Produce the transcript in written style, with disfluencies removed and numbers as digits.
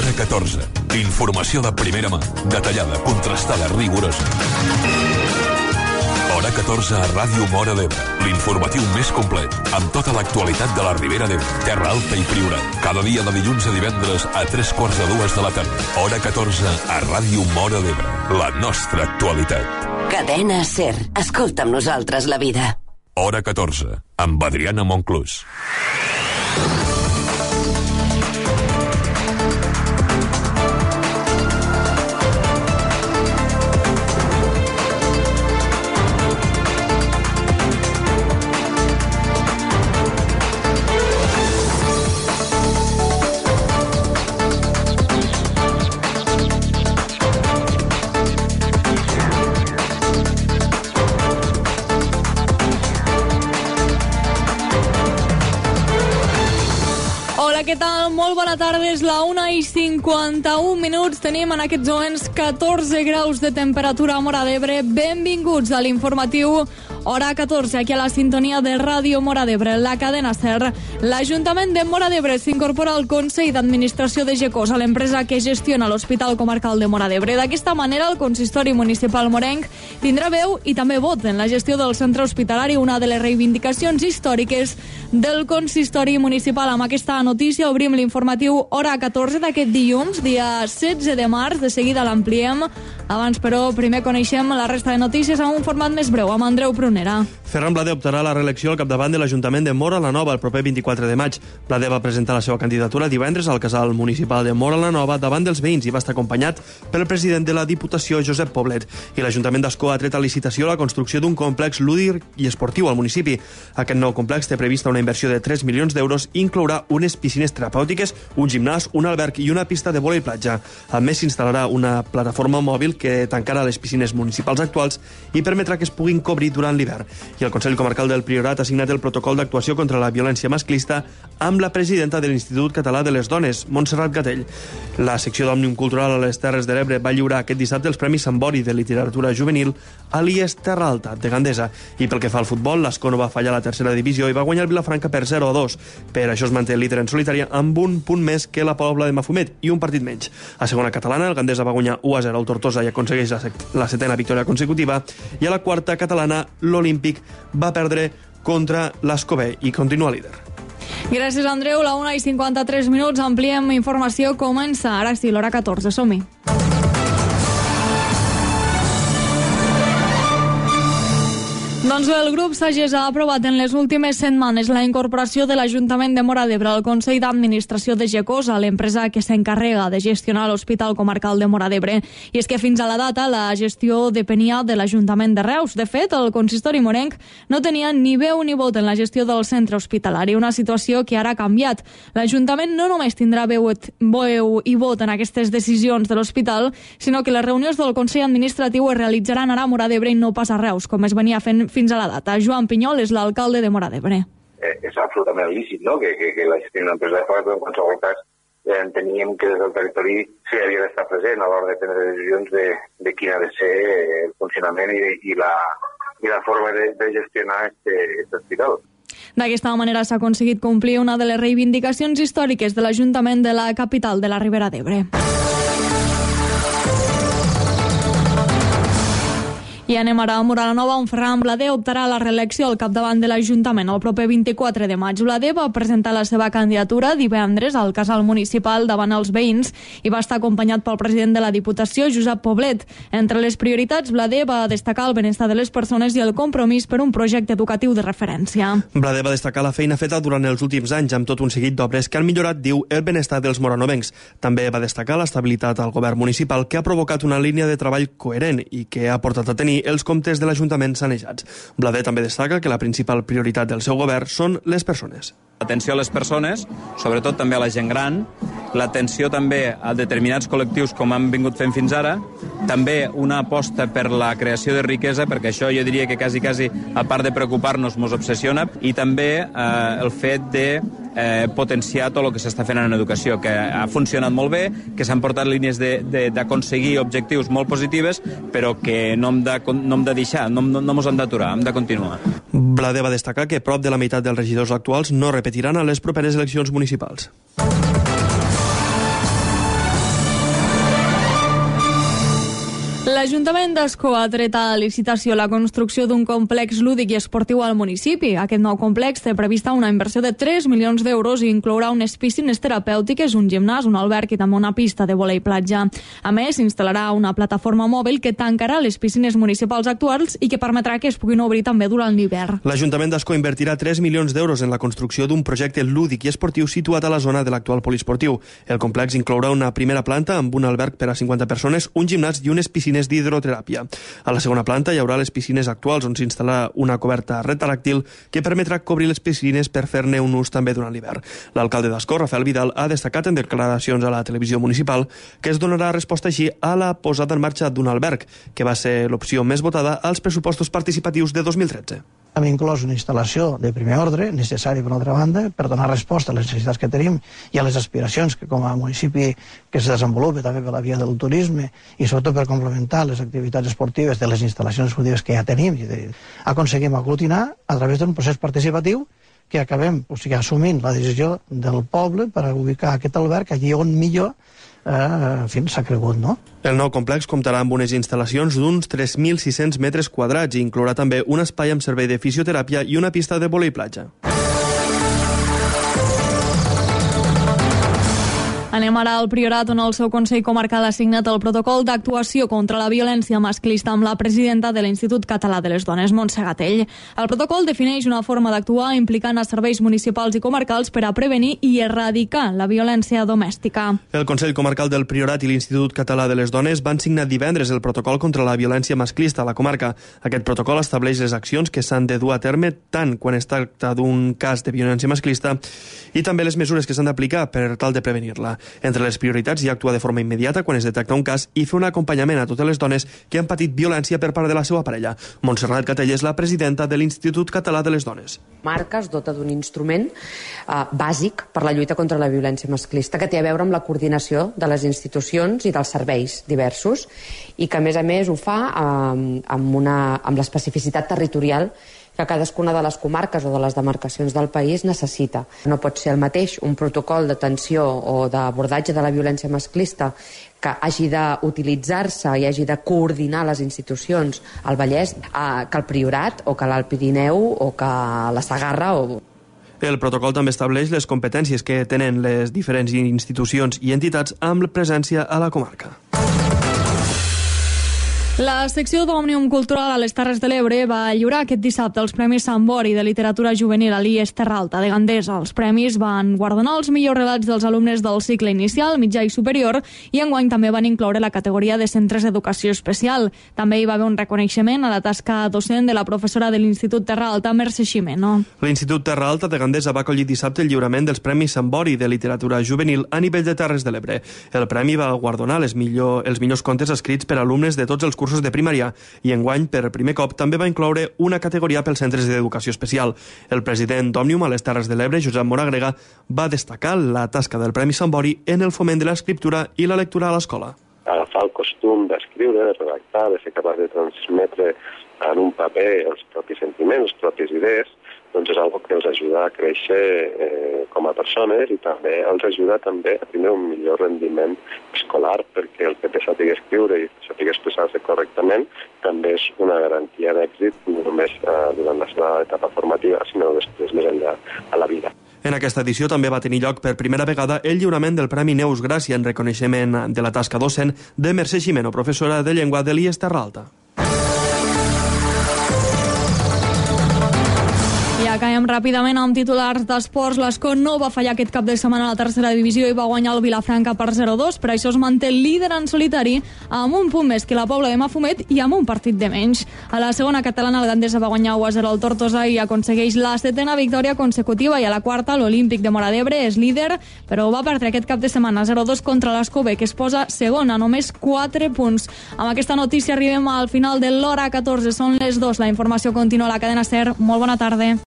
Hora 14. Informació de primera mà, detallada, contrastada, rigorosa. Hora 14 a Ràdio Móra d'Ebre. L'informatiu més complet, amb tota l'actualitat de la Ribera d'Ebre, Terra Alta i Priorat. Cada dia de dilluns a divendres a 3:45 de la tarda. Hora 14 a Ràdio Móra d'Ebre. La nostra actualitat. Cadena SER. Escolta amb nosaltres la vida. Hora 14, amb Adriana Monclús. Què tal? Molt bona tarda, és la 1:51. Tenim en aquests moments 14 graus de temperatura a Móra d'Ebre. Benvinguts a l'informatiu Hora 14, aquí a la sintonia de Ràdio Móra d'Ebre, la cadena SER. L'Ajuntament de Móra d'Ebre s'incorpora al Consell d'Administració de GECOS, a l'empresa que gestiona l'Hospital Comarcal de Móra d'Ebre. D'aquesta manera, el Consistori Municipal morenc tindrà veu i també vot en la gestió del centre hospitalari, una de les reivindicacions històriques del Consistori Municipal. Amb aquesta notícia obrim l'informatiu Hora 14 d'aquest dilluns, dia 16 de març. De seguida l'ampliem. Abans, però, primer coneixem la resta de notícies en un format més breu, amb Andreu Prunera. Ferran Blader optarà a la reelecció al capdavant de l'Ajuntament de Móra la Nova el proper 24 de maig. Blader va presentar la seva candidatura divendres al casal municipal de Móra la Nova davant dels veïns i va estar acompanyat pel president de la Diputació, Josep Poblet. I l'Ajuntament d'Ascó ha tret a licitació la construcció d'un complex lúdic i esportiu al municipi. Aquest nou complex té prevista una inversió de 3 milions d'euros i inclourà unes piscines terapèutiques, un gimnàs, un alberg i una pista de vòlei platja. A més, s'instal·larà una plataforma mòbil que tancarà les piscines municipals actuals i permetrà que es puguin cobrir durant l'hivern. I el Consell Comarcal del Priorat ha signat el protocol d'actuació contra la violència masclista amb la presidenta de l'Institut Català de les Dones, Montserrat Gatell. La secció d'Òmnium Cultural a les Terres de l'Ebre va lliurar aquest dissabte els Premis Sant Bori de literatura juvenil a l'IES Terra Alta, de Gandesa. I pel que fa al futbol, l'Ascó no va fallar a la tercera divisió i va guanyar el Vilafranca per 0-2. Per això es manté líder en solitària amb un punt més que la Pobla de Mafumet i un partit menys. A segona catalana, el Gandesa va guanyar 1-0 al Tortosa i aconsegueix la setena victòria consecutiva. I a la quarta catalana, l'Olímpic va perdre contra l'Escobé i continua líder. Gràcies, Andreu. La 1:53. Ampliem informació. Comença ara sí, l'Hora 14. Som-hi. Doncs el grup Sagés ha aprovat en les últimes setmanes la incorporació de l'Ajuntament de Móra d'Ebre al Consell d'Administració de GECOS, a l'empresa que s'encarrega de gestionar l'Hospital Comarcal de Móra d'Ebre. I és que fins a la data la gestió depenia de l'Ajuntament de Reus. De fet, el consistori morenc no tenia ni veu ni vot en la gestió del centre hospitalari, una situació que ara ha canviat. L'Ajuntament no només tindrà veu i vot en aquestes decisions de l'hospital, sinó que les reunions del Consell Administratiu es realitzaran ara a Móra d'Ebre i no pas a Reus, com es venia fent fins a la data. Joan Pinyol és l'alcalde de Móra d'Ebre. És absolutament lícit, no?, que la gestió d'una empresa de fora, però en qualsevol cas enteníem que des del territori s'hi havia d'estar present a l'hora de prendre decisions de quin ha de ser el funcionament i la forma de gestionar aquest hospital. D'aquesta manera s'ha aconseguit complir una de les reivindicacions històriques de l'Ajuntament de la capital de la Ribera d'Ebre. I anem ara a Móra la Nova, on Ferran Blader optarà a la reelecció al capdavant de l'Ajuntament el proper 24 de maig. Blader va presentar la seva candidatura divendres al casal municipal davant els veïns i va estar acompanyat pel president de la Diputació, Josep Poblet. Entre les prioritats, Blader va destacar el benestar de les persones i el compromís per un projecte educatiu de referència. Blader va destacar la feina feta durant els últims anys amb tot un seguit d'obres que han millorat, diu, el benestar dels moranovencs. També va destacar l'estabilitat al govern municipal, que ha provocat una línia de treball coherent i que ha portat a tenir els comptes de l'Ajuntament sanejats. Blader també destaca que la principal prioritat del seu govern són les persones. L'atenció a les persones, sobretot també a la gent gran, l'atenció també a determinats col·lectius com han vingut fent fins ara, també una aposta per la creació de riquesa, perquè això jo diria que quasi, a part de preocupar-nos, mos obsessiona, i també el fet de potenciar tot el que s'està fent en educació, que ha funcionat molt bé, que s'han portat línies d'aconseguir objectius molt positives, però que no hem de deixar, no ens hem d'aturar, hem de continuar. Blader va destacar que prop de la meitat dels regidors actuals no repetiran a les properes eleccions municipals. L'Ajuntament d'Ascó ha tret a licitació la construcció d'un complex lúdic i esportiu al municipi. Aquest nou complex té prevista una inversió de 3 milions d'euros i inclourà unes piscines terapèutiques, un gimnàs, un alberg i també una pista de vòlei platja. A més, s'instal·larà una plataforma mòbil que tancarà les piscines municipals actuals i que permetrà que es puguin obrir també durant l'hivern. L'Ajuntament d'Ascó invertirà 3 milions d'euros en la construcció d'un projecte lúdic i esportiu situat a la zona de l'actual poliesportiu. El complex inclourà una primera planta amb un alberg per a 50 persones, un gimnàs i unes piscines d'hidroteràpia. A la segona planta hi haurà les piscines actuals, on s'instal·larà una coberta retràctil que permetrà cobrir les piscines per fer-ne un ús també durant l'hivern. L'alcalde d'Ascó, Rafael Vidal, ha destacat en declaracions a la televisió municipal que es donarà resposta així a la posada en marxa d'un alberg, que va ser l'opció més votada als pressupostos participatius de 2013. Hem inclòs una instal·lació de primer ordre, necessària per una altra banda, per donar resposta a les necessitats que tenim i a les aspiracions que com a municipi que es desenvolupa també per la via del turisme i sobretot per complementar les activitats esportives de les instal·lacions esportives que ja tenim. Aconseguim aglutinar a través d'un procés participatiu que acabem assumint la decisió del poble per ubicar aquest alberg allí on millor s'ha cregut, no? El nou complex comptarà amb unes instal·lacions d'uns 3.600 metres quadrats i inclourà també un espai amb servei de fisioteràpia i una pista de vòlei platja. Anem ara al Priorat, on el seu Consell Comarcal ha signat el protocol d'actuació contra la violència masclista amb la presidenta de l'Institut Català de les Dones, Montse Gatell. El protocol defineix una forma d'actuar implicant a serveis municipals i comarcals per a prevenir i erradicar la violència domèstica. El Consell Comarcal del Priorat i l'Institut Català de les Dones van signar divendres el protocol contra la violència masclista a la comarca. Aquest protocol estableix les accions que s'han de dur a terme tant quan es tracta d'un cas de violència masclista i també les mesures que s'han d'aplicar per tal de prevenir-la. Entre les prioritats hi ha actuar de forma immediata quan es detecta un cas i fer un acompanyament a totes les dones que han patit violència per part de la seva parella. Montserrat Gatell és la presidenta de l'Institut Català de les Dones. Marca es dota d'un instrument bàsic per la lluita contra la violència masclista que té a veure amb la coordinació de les institucions i dels serveis diversos i que a més ho fa amb l'especificitat territorial que cadascuna de les comarques o de les demarcacions del país necessita. No pot ser el mateix un protocol d'atenció o d'abordatge de la violència masclista que hagi d'utilitzar-se i hagi de coordinar les institucions al Vallès que el Priorat o que l'Alt Pirineu o que la Segarra o... El protocol també estableix les competències que tenen les diferents institucions i entitats amb presència a la comarca. La secció d'Òmnium Cultural a les Terres de l'Ebre va lliurar aquest dissabte els Premis Sant Bori de Literatura Juvenil a l'IES Terra Alta de Gandesa. Els premis van guardonar els millors relats dels alumnes del cicle inicial, mitjà i superior i enguany també van incloure la categoria de centres d'educació especial. També hi va haver un reconeixement a la tasca docent de la professora de l'Institut Terra Alta, Mercè Ximeno. L'Institut Terra Alta de Gandesa va acollir dissabte el lliurament dels Premis Sant Bori de Literatura Juvenil a nivell de Terres de l'Ebre. El premi va guardonar els millors contes escrits per alumnes de tots els cursos de primària i enguany, per primer cop, també va incloure una categoria pels centres d'educació especial. El president d'Òmnium a les Terres de l'Ebre, Josep Moragrega, va destacar la tasca del Premi Sant Bori en el foment de l'escriptura i la lectura a l'escola. Agafar el costum d'escriure, de redactar, de ser capaç de transmetre en un paper els propis sentiments, les pròpies idees, doncs és una que els ajuda a créixer com a persones i també els ajuda també a tenir un millor rendiment escolar, perquè el fet de saber escriure i saber expressar-se correctament també és una garantia d'èxit no només durant la seva etapa formativa, sinó després més enllà a la vida. En aquesta edició també va tenir lloc per primera vegada el lliurament del Premi Neus Gràcia en reconeixement de la tasca docent de Mercè Ximeno, professora de llengua de l'IES Terra Alta. I acabem ràpidament amb titulars d'esports. L'Escó no va fallar aquest cap de setmana a la tercera divisió i va guanyar el Vilafranca per 0-2. Per això es manté líder en solitari amb un punt més que la Pobla de Mafumet i amb un partit de menys. A la segona catalana el Gandesa va guanyar 1-0 al Tortosa i aconsegueix la 7ª victòria consecutiva i a la quarta l'Olímpic de Móra d'Ebre és líder, però va perdre aquest cap de setmana 0-2 contra l'Escó B, que es posa segon a només 4 punts. Amb aquesta notícia arribem al final de l'hora 14. Són les 2. La informació continua a la cadena SER. Molt bona tarda.